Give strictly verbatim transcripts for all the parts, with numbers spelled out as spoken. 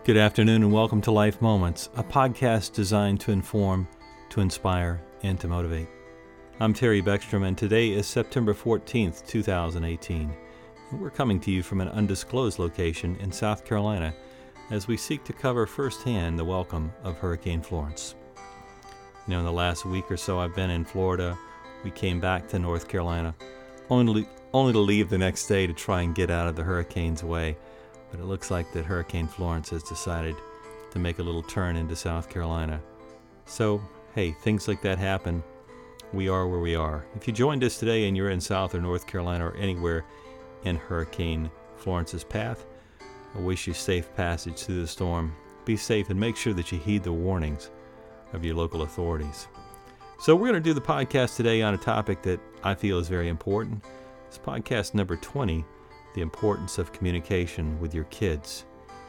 Good afternoon and welcome to Life Moments, a podcast designed to inform, to inspire, and to motivate. I'm Terry Beckstrom, and today is September fourteenth, two thousand eighteen. And we're coming to you from an undisclosed location in South Carolina as we seek to cover firsthand the welcome of Hurricane Florence. You know, in the last week or so I've been in Florida. We came back to North Carolina, only, only to leave the next day to try and get out of the hurricane's way. But it looks like that Hurricane Florence has decided to make a little turn into South Carolina. So, hey, things like that happen. We are where we are. If you joined us today and you're in South or North Carolina or anywhere in Hurricane Florence's path, I wish you safe passage through the storm. Be safe and make sure that you heed the warnings of your local authorities. So we're going to do the podcast today on a topic that I feel is very important. It's podcast number twenty. The importance of communication with your kids.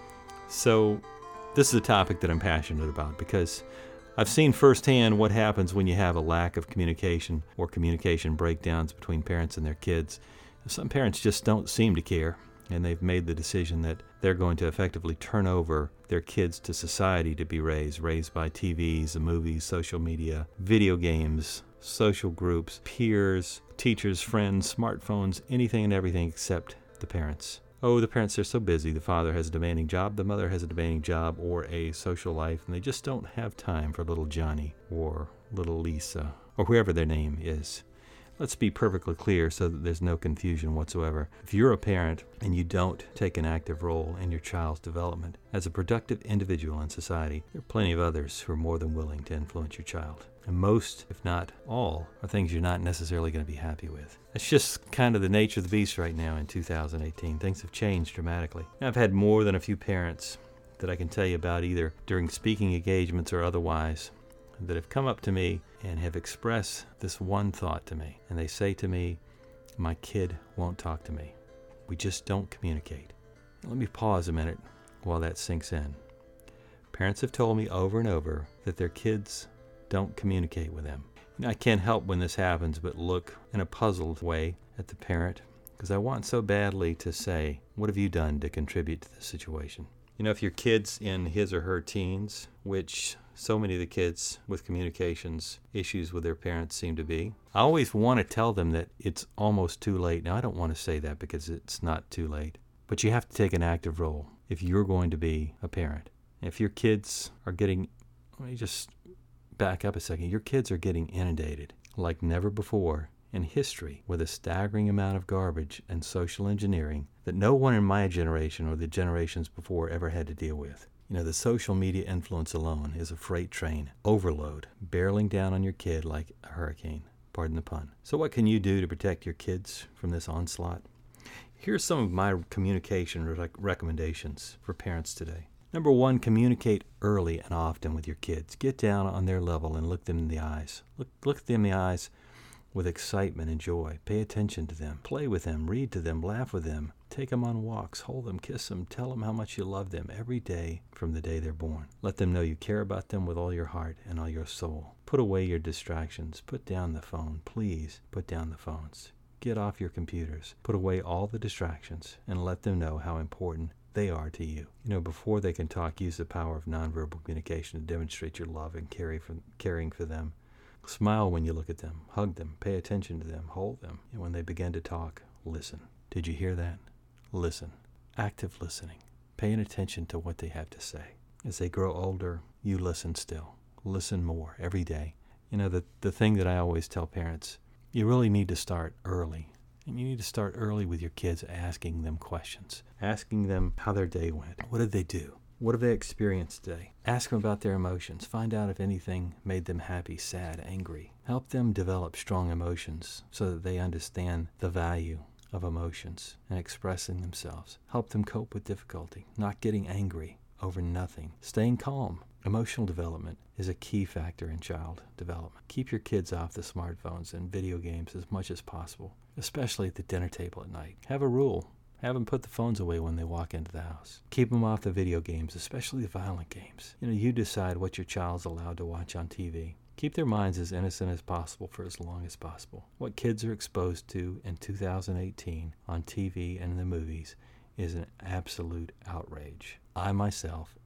So this is a topic that I'm passionate about because I've seen firsthand what happens when you have a lack of communication or communication breakdowns between parents and their kids. Some parents just don't seem to care, and they've made the decision that they're going to effectively turn over their kids to society to be raised, raised by T Vs, the movies, social media, video games, social groups, peers, teachers, friends, smartphones, anything and everything except the parents. Oh, the parents are so busy. The father has a demanding job, the mother has a demanding job or a social life, and they just don't have time for little Johnny or little Lisa or whoever their name is. Let's be perfectly clear so that there's no confusion whatsoever. If you're a parent and you don't take an active role in your child's development as a productive individual in society, there are plenty of others who are more than willing to influence your child. And most, if not all, are things you're not necessarily going to be happy with. It's just kind of the nature of the beast right now in two thousand eighteen. Things have changed dramatically. I've had more than a few parents that I can tell you about either during speaking engagements or otherwise that have come up to me and have expressed this one thought to me. And they say to me, my kid won't talk to me. We just don't communicate. Let me pause a minute while that sinks in. Parents have told me over and over that their kids don't communicate with them. You know, I can't help when this happens but look in a puzzled way at the parent because I want so badly to say, what have you done to contribute to this situation? You know, if your kid's in his or her teens, which so many of the kids with communications issues with their parents seem to be, I always want to tell them that it's almost too late. Now, I don't want to say that because it's not too late, but you have to take an active role if you're going to be a parent. If your kids are getting, let me just back up a second, your kids are getting inundated like never before in history with a staggering amount of garbage and social engineering that no one in my generation or the generations before ever had to deal with. You know, the social media influence alone is a freight train overload barreling down on your kid like a hurricane, pardon the pun. So what can you do to protect your kids from this onslaught? Here's some of my communication rec- recommendations for parents today. Number one, communicate early and often with your kids. Get down on their level and look them in the eyes. Look, look at them in the eyes with excitement and joy. Pay attention to them. Play with them. Read to them. Laugh with them. Take them on walks. Hold them. Kiss them. Tell them how much you love them every day from the day they're born. Let them know you care about them with all your heart and all your soul. Put away your distractions. Put down the phone. Please put down the phones. Get off your computers. Put away all the distractions and let them know how important they are to you. You know, before they can talk, use the power of nonverbal communication to demonstrate your love and carry for, caring for them. Smile when you look at them. Hug them. Pay attention to them. Hold them. And when they begin to talk, listen. Did you hear that? Listen. Active listening. Paying attention to what they have to say. As they grow older, you listen still. Listen more every day. You know, the, the thing that I always tell parents, you really need to start early. And you need to start early with your kids asking them questions, asking them how their day went. What did they do? What have they experienced today? Ask them about their emotions. Find out if anything made them happy, sad, angry. Help them develop strong emotions so that they understand the value of emotions and expressing themselves. Help them cope with difficulty, not getting angry over nothing. Staying calm. Emotional development is a key factor in child development. Keep your kids off the smartphones and video games as much as possible, especially at the dinner table at night. Have a rule. Have them put the phones away when they walk into the house. Keep them off the video games, especially the violent games. You know, you decide what your child's allowed to watch on T V. Keep their minds as innocent as possible for as long as possible. What kids are exposed to in two thousand eighteen on T V and in the movies is an absolute outrage. I myself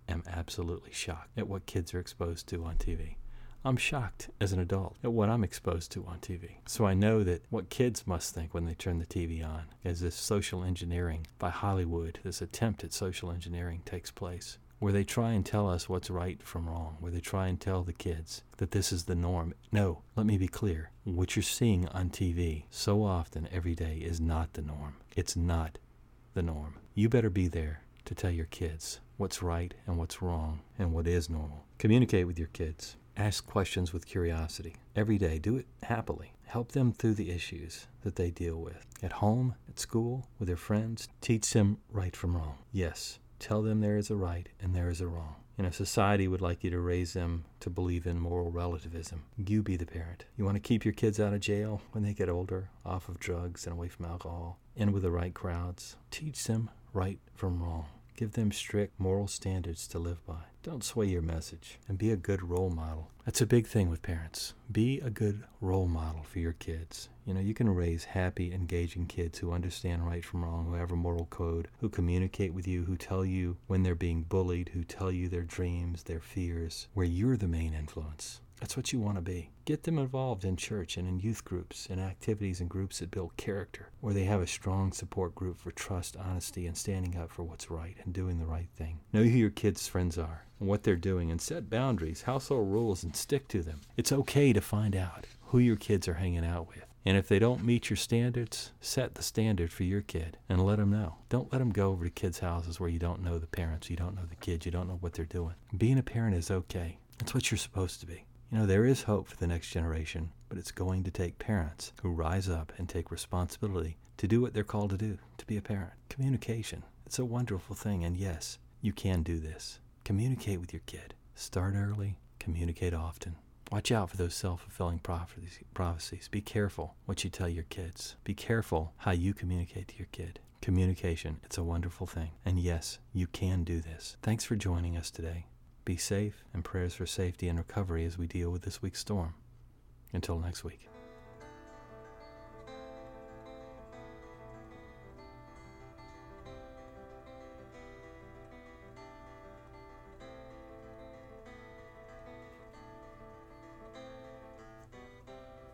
am absolutely shocked at what kids are exposed to on T V. I'm shocked as an adult at what I'm exposed to on T V. So I know that what kids must think when they turn the T V on is this social engineering by Hollywood, this attempt at social engineering takes place, where they try and tell us what's right from wrong, where they try and tell the kids that this is the norm. No, let me be clear. What you're seeing on T V so often every day is not the norm. It's not the norm. You better be there to tell your kids what's right and what's wrong and what is normal. Communicate with your kids. Ask questions with curiosity. Every day, do it happily. Help them through the issues that they deal with. At home, at school, with their friends, teach them right from wrong. Yes, tell them there is a right and there is a wrong. You know, society would like you to raise them to believe in moral relativism. You be the parent. You want to keep your kids out of jail when they get older, off of drugs and away from alcohol, in with the right crowds. Teach them right from wrong. Give them strict moral standards to live by. Don't sway your message, and be a good role model. That's a big thing with parents. Be a good role model for your kids. You know, you can raise happy, engaging kids who understand right from wrong, who have a moral code, who communicate with you, who tell you when they're being bullied, who tell you their dreams, their fears, where you're the main influence. That's what you want to be. Get them involved in church and in youth groups and activities and groups that build character, where they have a strong support group for trust, honesty, and standing up for what's right and doing the right thing. Know who your kids' friends are and what they're doing, and set boundaries, household rules, and stick to them. It's okay to find out who your kids are hanging out with. And if they don't meet your standards, set the standard for your kid and let them know. Don't let them go over to kids' houses where you don't know the parents, you don't know the kids, you don't know what they're doing. Being a parent is okay. That's what you're supposed to be. You know, there is hope for the next generation, but it's going to take parents who rise up and take responsibility to do what they're called to do, to be a parent. Communication. It's a wonderful thing, and yes, you can do this. Communicate with your kid. Start early, communicate often. Watch out for those self-fulfilling prophecies. Be careful what you tell your kids. Be careful how you communicate to your kid. Communication, it's a wonderful thing. And yes, you can do this. Thanks for joining us today. Be safe, and prayers for safety and recovery as we deal with this week's storm. Until next week.